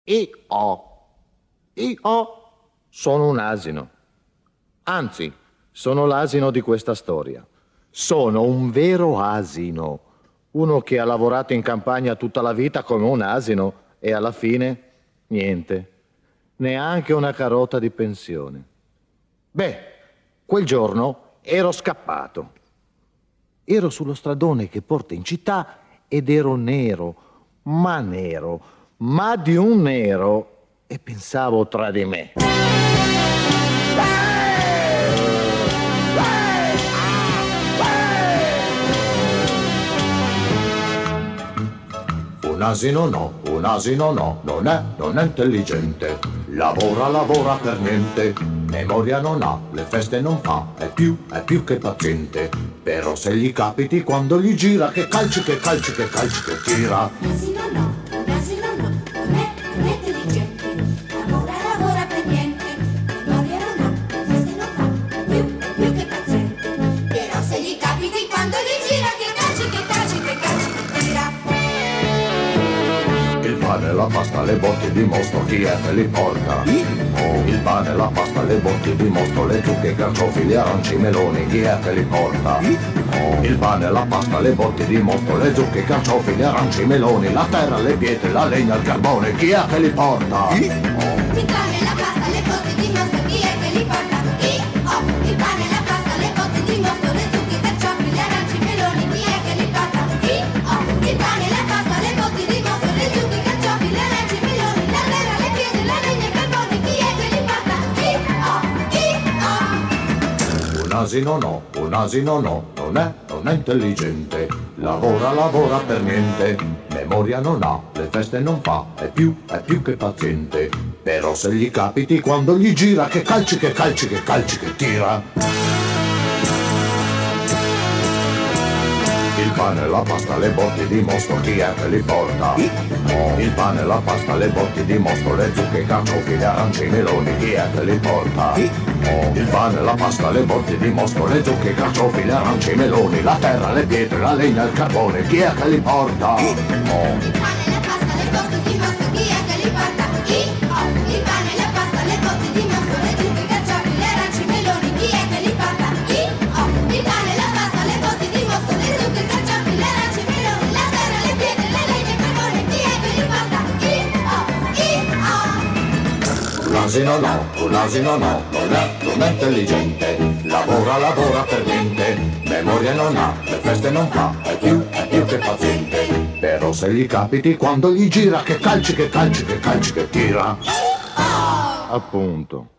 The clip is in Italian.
Io sono un asino. Anzi, sono l'asino di questa storia. Sono un vero asino. Uno che ha lavorato in campagna tutta la vita come un asino e alla fine niente. Neanche una carota di pensione. Beh, quel giorno ero scappato. Ero sullo stradone che porta in città ed ero nero, ma di un nero, e pensavo tra di me. Un asino no, non è intelligente. Lavora per niente, memoria non ha, le feste non fa, è più che paziente. Però se gli capiti quando gli gira, che calci che tira. Un asino no, non è intelligente. Lavora per niente, memoria non ha, le feste non fa, è più che paziente. Però se gli capiti quando gli gira, che calci che tira. Il pane, la pasta, le botti di mosto, chi è che li porta? Il pane, la pasta, le botti di mosto, le zucche, i carciofi, gli aranci, i meloni, chi è che li porta? Il pane, la pasta, le botti di mosto, le zucche, i carciofi, gli aranci, i meloni, la terra, le pietre, la legna, il carbone, chi è che li porta? Il pane, la pasta, le botti di mosto, chi è che li porta? Il pane, la pasta, le botti di mosto, le zucche, i carciofi, gli aranci, i meloni, chi è che li porta? Il pane, la pasta, le botti di mosto, le zucche, i carciofi, gli aranci, i meloni, la terra, le pietre, la legna, il carbone, chi è che li porta? Un asino no, non è intelligente. Lavora per niente, memoria non ha, le feste non fa, è più che paziente. Però se gli capiti quando gli gira, che calci che tira. Il pane, la pasta, le botti di mosto, chi è che li porta? Il pane, la pasta, le botti di mosto, le zucche, i carciofi, gli aranci, i meloni, chi è che li porta? Il pane, la pasta, le botti di mosto, le zucche, i carciofi, gli aranci, i meloni, la terra, le pietre, la legna, il carbone, chi è che li porta? Il pane, la pasta, le botti di mosto, chi è che li porta? Il pane, la pasta, le botti di mosto, le zucche, i carciofi, gli aranci, i meloni, chi è che li porta? Il pane, la pasta, le botti di mosto, le zucche, i carciofi, gli aranci, i meloni, la terra, le pietre, la legna, il carbone, chi è che li porta? Un asino no, non è intelligente. Lavora per niente, memoria non ha, le feste non fa, è più che paziente. Però se gli capiti quando gli gira, che calci che tira. Appunto.